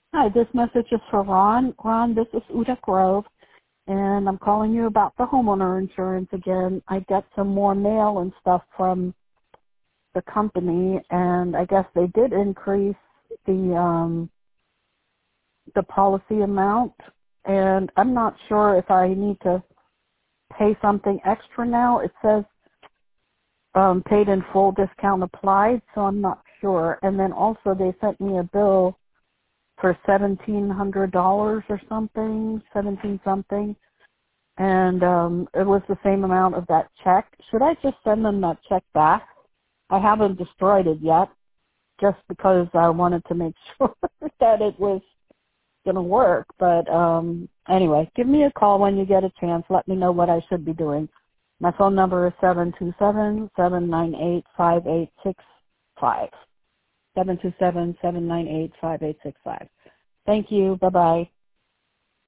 Hi, this message is for Ron. Ron, this is Uta Grove, and I'm calling you about the homeowner insurance again. I get some more mail and stuff from the company, and I guess they did increase the policy amount, and I'm not sure if I need to pay something extra now. It says paid in full, discount applied, so I'm not sure. And then also they sent me a bill for $1,700 or something, 17 something, and it was the same amount of that check. Should I just send them that check back? I haven't destroyed it yet, just because I wanted to make sure that it was going to work. But anyway, give me a call when you get a chance. Let me know what I should be doing. My phone number is 727-798-5865. 727-798-5865. Thank you. Bye-bye.